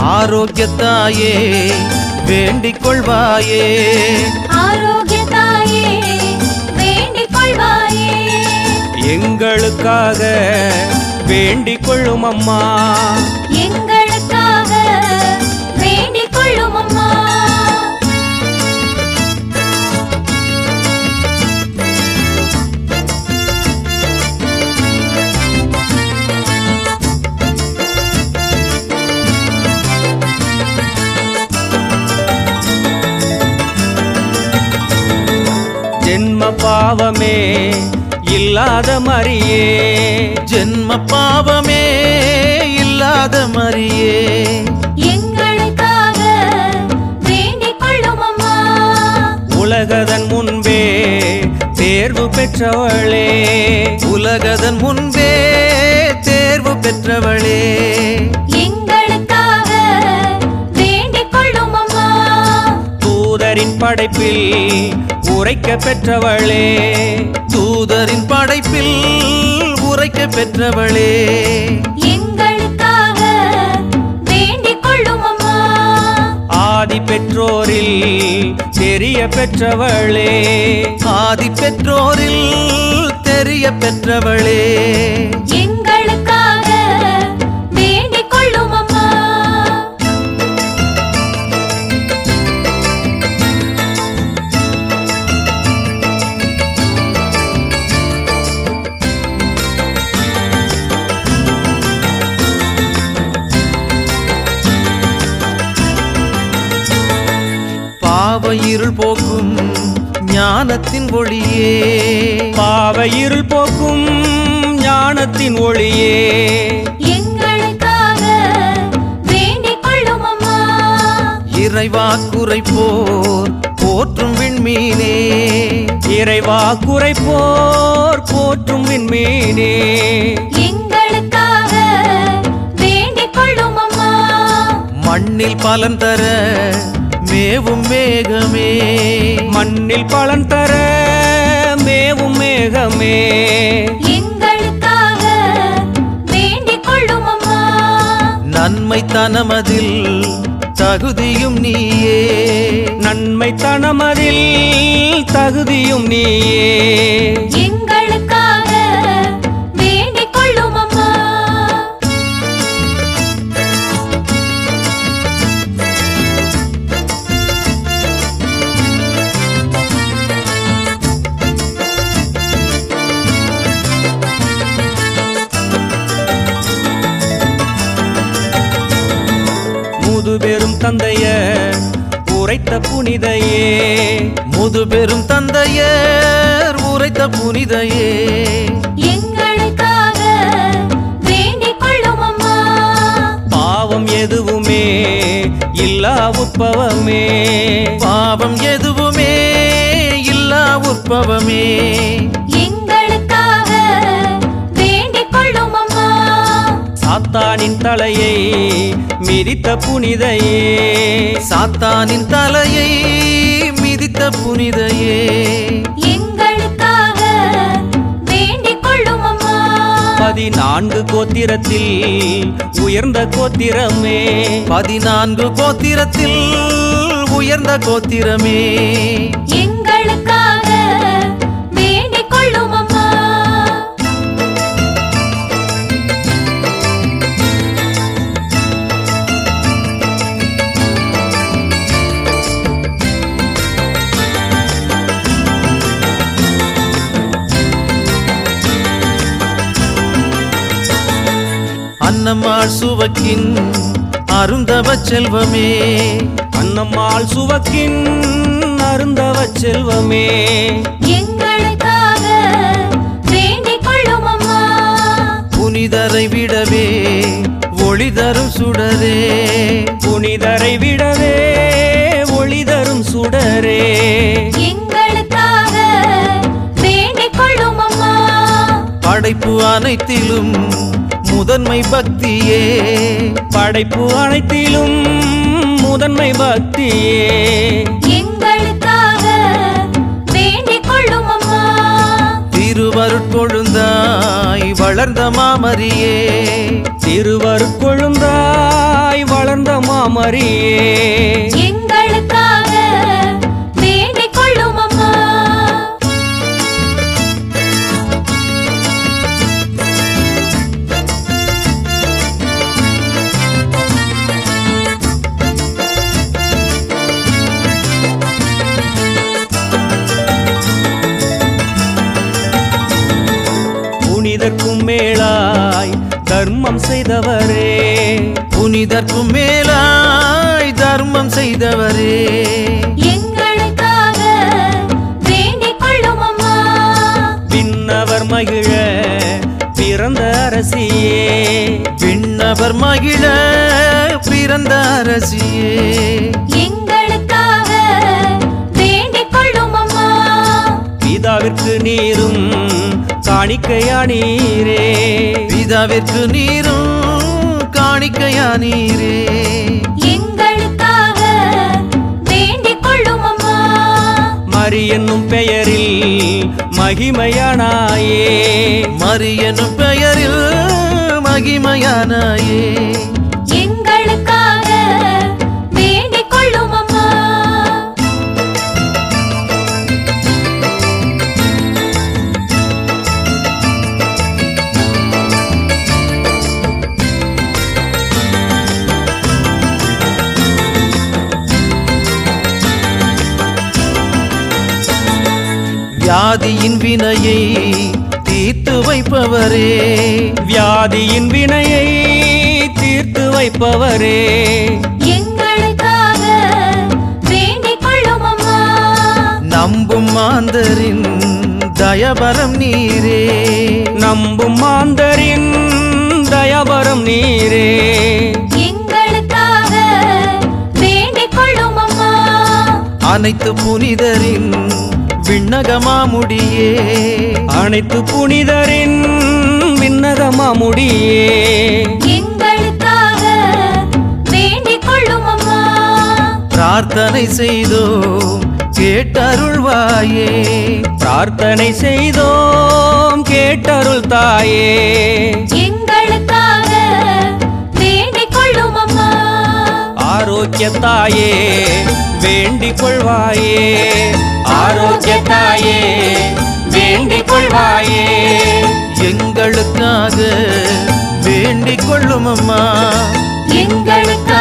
ஆரோக்கியத்தாயே வேண்டிக் கொள்வாயே, ஆரோக்கியத்தாயே வேண்டிக் கொள்வாயே, எங்களுக்காக வேண்டிக் கொள்ளும் அம்மா, எங்களுக்காக வேண்டிக் கொள்ளும் அம்மா. ஜென்ம பாவமே இல்லாத மரியே, ஜென்ம பாவமே இல்லாத மரியே, எங்களுக்காக வேண்டிக் கொள்ளும் அம்மா. உலகதன் முன்பே தேர்வு பெற்றவளே, உலகதன் முன்பே தேர்வு பெற்றவளே, எங்களுக்காக வேண்டிக் கொள்ளும் அம்மா. தூதரின் படைப்பில் உரைக்க பெற்றவளே, தூதரின் படைப்பில் உரைக்க பெற்றவளே, எங்களுக்காக வேண்டிக் கொள்ளும் அம்மா. ஆதி பெற்றோரில் தெரிய பெற்றவளே, ஆதி பெற்றோரில் தெரிய பெற்றவளே, எங்களுக்காக வேண்டிக் கொள்ளும் அம்மா. பாவ இருள் போக்கும் ஞானத்தின் ஒளியே, பாவ இருள் போக்கும் ஞானத்தின் ஒளியே, எங்களுக்காக வேண்டிக் கொள்ளும் அம்மா. இறைவா குறைப்போர் போற்றும் விண்மீனே, இறைவா குறைப்போர் போற்றும் விண்மீனே, எங்களுக்காக வேண்டிக் கொள்ளும் அம்மா. மண்ணில் பலன் தர மேவும் மேகமே, மண்ணில் பலன் தர மேவும் மேகமே, எங்களுக்காக வேண்டிக் கொள்ளும் அம்மா. நன்மை தனமதில் தகுதியும் நீயே, நன்மை தனமதில் தகுதியும் நீயே, எங்களுக்காக வேண்டிக் கொள்ளும் அம்மா. முதுபெரும் தந்தைய உரைத்த புனிதையே, முதுபெரும் தந்தையர் உரைத்த புனிதையே, எங்களுக்காக வேண்டிக் கொள்ளும் அம்மா. பாவம் எதுவுமே இல்லா உற்பவமே, பாவம் எதுவுமே இல்லா உற்பவமே, எங்களுக்காக வேண்டிக் கொள்ளும் அம்மா. சாத்தானின் தலையை மிதித்த புனிதையே, சாத்தானின் தலையை மிதித்த புனிதையே, எங்களுக்காக வேண்டிக் கொள்ளும் அம்மா. 14 கோத்திரத்தில் உயர்ந்த கோத்திரமே, 14 கோத்திரத்தில் உயர்ந்த கோத்திரமே, எங்களுக்காக வேண்டிக் கொள்ளும் அம்மா. அன்னம்மாள் சுவக்கின் அருந்தவ செல்வமே, அன்னம்மாள் சுவக்கின் அருந்தவ செல்வமே, எங்களுக்காக வேண்டிக் கொள்ளும் அம்மா. புனிதரை விடவே ஒளி தரும் சுடரே, புனிதரை விடவே ஒளி தரும் சுடரே, எங்களுக்காக வேண்டிக் கொள்ளும் அம்மா. படைப்பு அனைத்திலும் முதன்மை பக்தியே, படைப்பு அனைத்திலும் முதன்மை பக்தியே, எங்களுக்காக வேண்டிக் கொள்ளும் அம்மா. திருவருட்கொழுந்தாய் வளர்ந்த மாமரியே, திருவருட்கொழுந்தாய் வளர்ந்த மாமரியே எங்களுக்காக வேண்டிக் கொள்ளும் அம்மா. புனிதர்க்கும் மேலாய் தர்மம் செய்தவரே புனிதர்க்கும் மேலாய் தர்மம் செய்தவரே எங்களுக்காக வேண்டிக் கொள்ளும் அம்மா. விண்ணவர் மகிழ பிறந்த அரசியே விண்ணவர் மகிழ பிறந்த அரசியே எங்களுக்காக வேண்டிக் கொள்ளும் அம்மா. பிதாவிற்கு நீரும் காணிக்கையானீரே பிதாவிற்கு நீரும் காணிக்கையானீரே எங்களுக்காக வேண்டிக் கொள்ளும் அம்மா. மரி என்னும் பெயரில் மகிமையானாயே மரி எனும் பெயரில் மகிமையானாயே எங்களுக்காக வேண்டிக் கொள்ளும் அம்மா. வியாதியின் வினையை தீர்த்து வைப்பவரே வியாதியின் வினையை தீர்த்து வைப்பவரே எங்களுக்காக வேண்டிக் கொள்ளும் அம்மா. நம்பும் மாந்தரின் தயபரம் நீரே நம்பும் மாந்தரின் தயவரம் நீரே எங்களுக்காக வேண்டிக் கொள்ளும் அம்மா. அனைத்து புனிதரின் விண்ணகமாமுடியே அனைத்து புனிதரின் விண்ணகமாமுடியே எங்களுக்காக வேண்டிக் கொள்ளும் அம்மா. பிரார்த்தனை செய்தோம் கேட்டருள்வாயே பிரார்த்தனை செய்தோம் கேட்டருள் தாயே எங்களுக்காக வேண்டிக் கொள்ளும் அம்மா. ஆரோக்கிய தாயே வேண்டிக் கொள்வாயே ஆரோக்கிய தாயே வேண்டிக் கொள்வாயே எங்களுக்காக வேண்டிக் கொள்ளும் அம்மா எங்களுக்காக